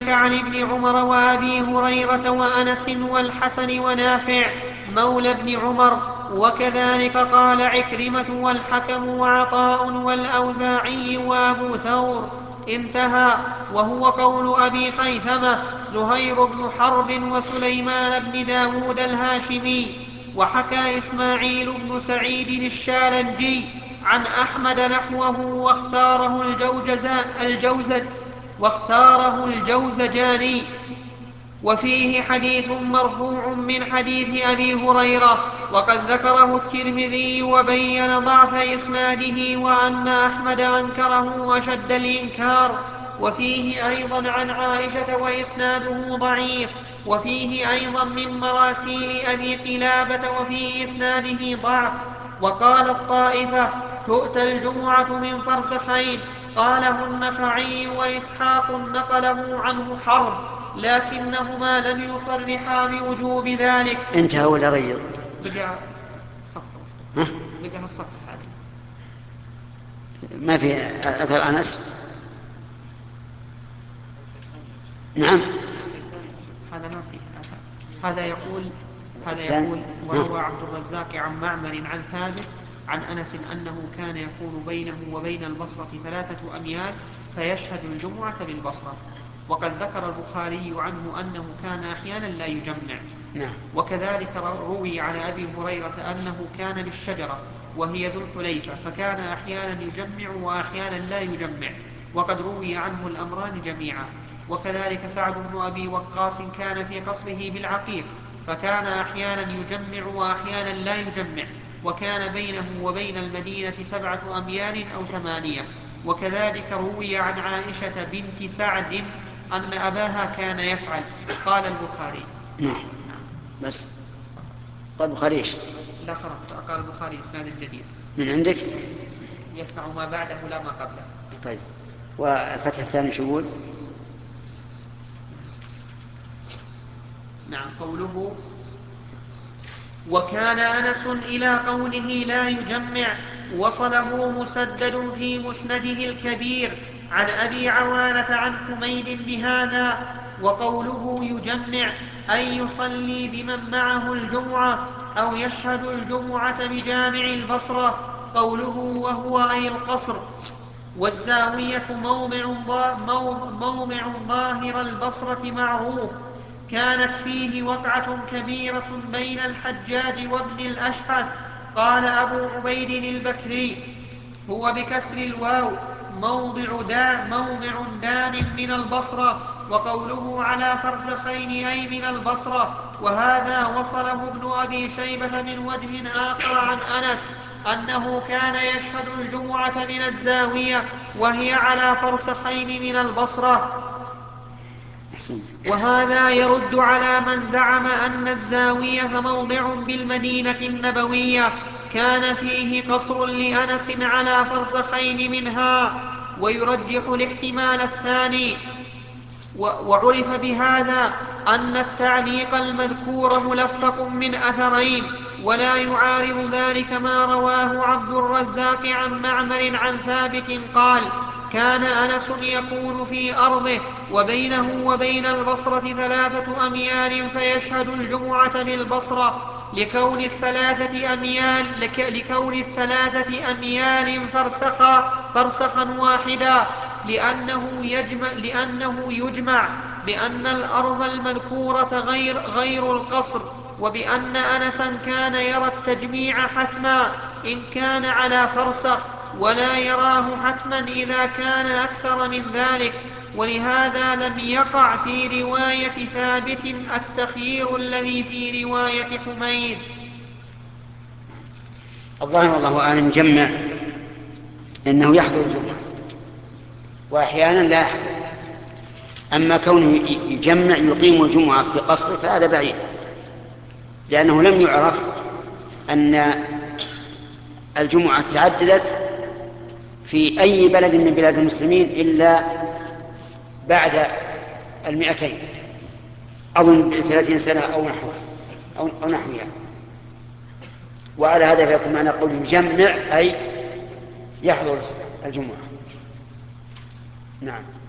عن ابن عمر وأبي هريرة وأنس والحسن ونافع مولى ابن عمر، وكذلك قال عكرمة والحكم وعطاء والأوزاعي وأبو ثور. انتهى. وهو قول أبي خيثمة زهير بن حرب وسليمان بن داود الهاشمي. وحكى إسماعيل بن سعيد الشالنجي عن أحمد نحوه واختاره الجوزجاني. وفيه حديث مرفوع من حديث أبي هريرة، وقد ذكره الترمذي وبين ضعف إسناده وأن أحمد أنكره أشد الإنكار. وفيه أيضا عن عائشة وإسناده ضعيف. وفيه أيضا من مراسيل أبي قلابة وفي إسناده ضعف. وقال الطائفة تؤتى الجمعة من فرسخين. قاله النخعي وإسحاق نقله عنه حرب، لكنهما لم يصرحا بوجوب ذلك. انتهى ولا غير؟ بقى الصفحة. بقى الصفحة هذه ما في أثر أنس. نعم. هذا ما فيه أثر. هذا يقول وروى عبد الرزاق عن معمر عن ثابت عن أنس أنه كان يكون بينه وبين البصرة 3 أميال فيشهد الجمعة بالبصرة. وقد ذكر البخاري عنه أنه كان أحيانا لا يجمع. وكذلك روي عن أبي هريرة أنه كان بالشجرة وهي ذو الحليفة فكان أحيانا يجمع وأحيانا لا يجمع، وقد روي عنه الأمران جميعا. وكذلك سعد بن أبي وقاص كان في قصره بالعقيق فكان أحيانا يجمع وأحيانا لا يجمع، وكان بينه وبين المدينة 7 أميال أو 8. وكذلك روي عن عائشة بنت سعد أن أباها كان يفعل. قال البخاري. نعم. بس قال البخاري ايش؟ لا خلاص، قال البخاري إسناد جديد من عندك؟ يتبع ما بعده لا ما قبله. طيب. والفتح الثاني شو يقول؟ نعم. قوله وكان أنس إلى قوله لا يجمع وصله مسدد في مسنده الكبير عن أبي عوانة عن حميد بهذا. وقوله يجمع أي يصلي بمن معه الجمعة أو يشهد الجمعة بجامع البصرة. قوله وهو أي القصر. والزاوية موضع ظاهر البصرة معروف. كانت فيه وقعة كبيرة بين الحجاج وابن الأشعث. قال أبو عبيد البكري هو بكسر الواو موضع دان من البصرة. وقوله على فرسخين أي من البصرة. وهذا وصله ابن أبي شيبة من وجه آخر عن أنس أنه كان يشهد الجمعة من الزاوية وهي على فرسخين من البصرة. وهذا يرد على من زعم أن الزاوية موضع بالمدينة النبوية كان فيه قصر لأنس على فرسخين منها، ويرجح الاحتمال الثاني. وعرف بهذا أن التعليق المذكور ملفق من أثرين، ولا يعارض ذلك ما رواه عبد الرزاق عن معمر عن ثابت قال كان أنس يكون في أرضه وبينه وبين البصرة 3 أميال فيشهد الجمعة بالبصرة لكون الثلاثة أميال فرسخا واحدا، لأنه يجمع بأن الأرض المذكورة غير القصر، وبأن أنسا كان يرى التجميع حتما إن كان على فرسخ، ولا يراه حتما إذا كان أكثر من ذلك. ولهذا لم يقع في رواية ثابت التخيير الذي في رواية حميد. الظاهر والله أعلم جمع إنه يحضر الجمعة وأحيانا لا يحضر. أما كونه يجمع يقيم الجمعة في قصر فهذا بعيد، لأنه لم يعرف أن الجمعة تعددت في أي بلد من بلاد المسلمين إلا بعد 200 أظن 30 سنة أو نحوها. وعلى هذا فيكون معنى قوله يجمع أي يحضر الجمعة. نعم.